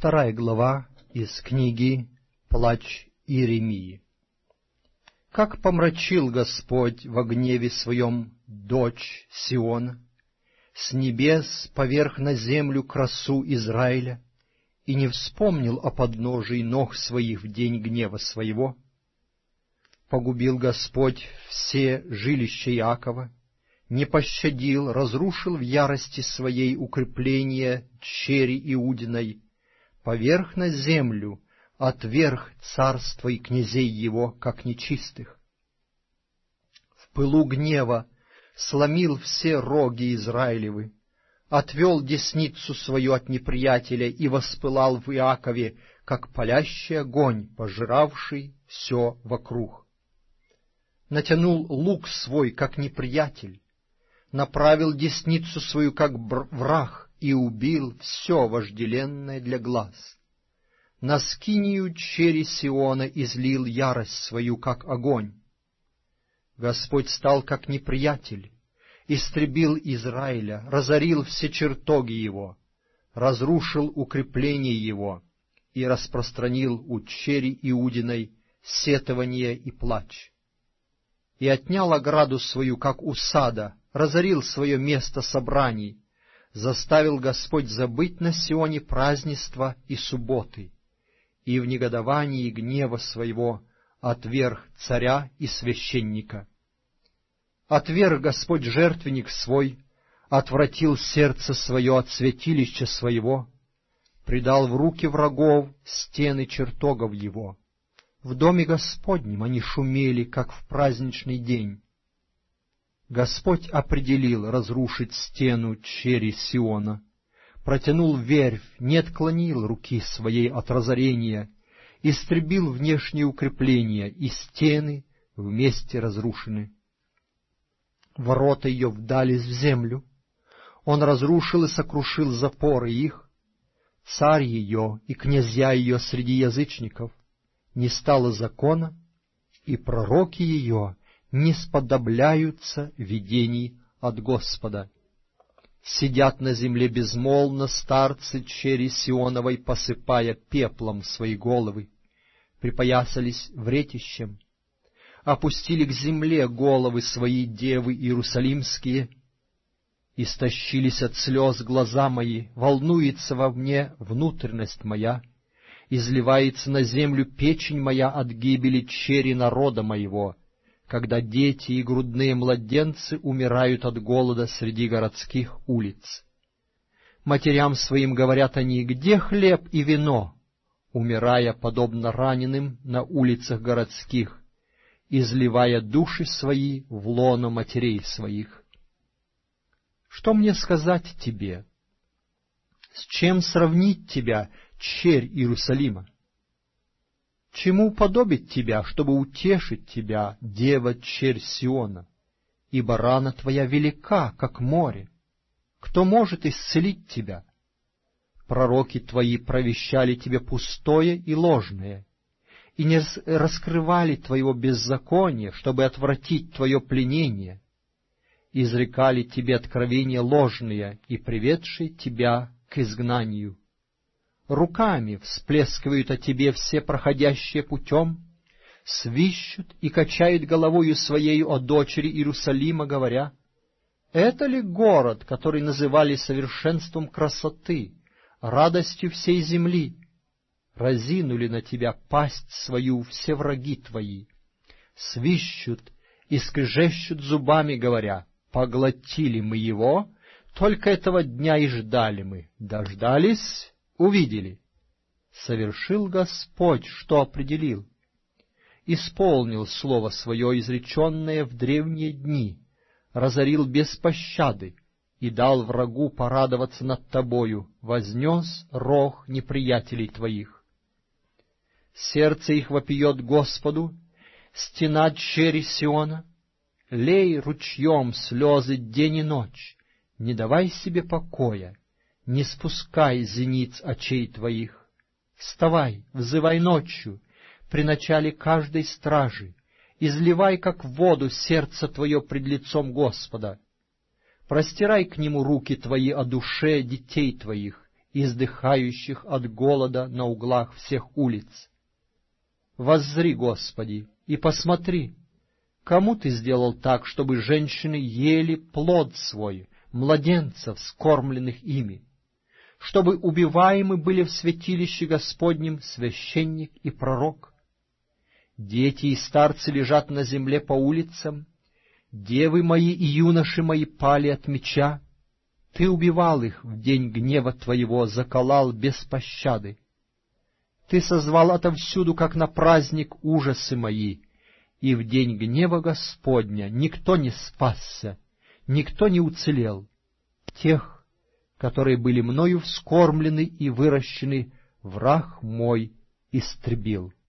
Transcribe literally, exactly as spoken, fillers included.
Вторая глава из книги «Плач Иеремии». «Как помрачил Господь во гневе Своем дочь Сиона, с небес поверх на землю красу Израиля, и не вспомнил о подножии ног Своих в день гнева Своего. Погубил Господь все жилища Иакова, не пощадил, разрушил в ярости Своей укрепления чери Иудиной, поверх на землю отверг царство и князей его, как нечистых. В пылу гнева сломил все роги Израилевы, отвел десницу свою от неприятеля и воспылал в Иакове, как палящий огонь, пожиравший все вокруг. Натянул лук свой, как неприятель, направил десницу свою, как враг, и убил все вожделенное для глаз. На скинию чери Сиона излил ярость свою, как огонь. Господь стал как неприятель, истребил Израиля, разорил все чертоги его, разрушил укрепления его и распространил у чери Иудиной сетование и плач. И отнял ограду свою, как у сада, разорил свое место собраний, заставил Господь забыть на Сионе празднества и субботы, и в негодовании гнева своего отверг царя и священника. Отверг Господь жертвенник свой, отвратил сердце свое от святилища своего, предал в руки врагов стены чертогов его. В доме Господнем они шумели, как в праздничный день. Господь определил разрушить стену чери Сиона, протянул верфь, не отклонил руки своей от разорения, истребил внешние укрепления, и стены вместе разрушены. Ворота ее вдались в землю, он разрушил и сокрушил запоры их. Царь ее и князья ее среди язычников, не стало закона, и пророки ее не сподобляются видений от Господа. Сидят на земле безмолвно старцы чери Сионовой, посыпая пеплом свои головы, припоясались вретищем, опустили к земле головы свои девы иерусалимские, истощились от слез глаза мои, волнуется во мне внутренность моя, изливается на землю печень моя от гибели чери народа моего, когда дети и грудные младенцы умирают от голода среди городских улиц. Матерям своим говорят они: где хлеб и вино? Умирая, подобно раненым, на улицах городских, изливая души свои в лоно матерей своих. Что мне сказать тебе? С чем сравнить тебя, черь Иерусалима? Чему подобить тебя, чтобы утешить тебя, дева черь Сиона? Ибо рана твоя велика, как море. Кто может исцелить тебя? Пророки твои провещали тебе пустое и ложное, и не раскрывали твоего беззакония, чтобы отвратить твое пленение. Изрекали тебе откровения ложные и приведшие тебя к изгнанию. Руками всплескивают о тебе все проходящие путем, свищут и качают головою своею о дочери Иерусалима, говоря: это ли город, который называли совершенством красоты, радостью всей земли? Разинули на тебя пасть свою все враги твои, свищут и скрежещут зубами, говоря: поглотили мы его, только этого дня и ждали мы, дождались, увидели. Совершил Господь, что определил, исполнил слово свое, изреченное в древние дни, разорил без пощады и дал врагу порадоваться над тобою, вознес рог неприятелей твоих. Сердце их вопиет Господу, стена чери Сиона. Лей ручьем слезы день и ночь, не давай себе покоя, не спускай зениц очей твоих. Вставай, взывай ночью, при начале каждой стражи, изливай, как в воду, сердце твое пред лицом Господа. Простирай к Нему руки твои о душе детей твоих, издыхающих от голода на углах всех улиц. Воззри, Господи, и посмотри, кому Ты сделал так, чтобы женщины ели плод свой, младенцев, скормленных ими, чтобы убиваемы были в святилище Господнем священник и пророк? Дети и старцы лежат на земле по улицам, девы мои и юноши мои пали от меча. Ты убивал их в день гнева Твоего, заколал без пощады. Ты созвал отовсюду, как на праздник, ужасы мои, и в день гнева Господня никто не спасся, никто не уцелел. Тех, которые были мною вскормлены и выращены, враг мой истребил.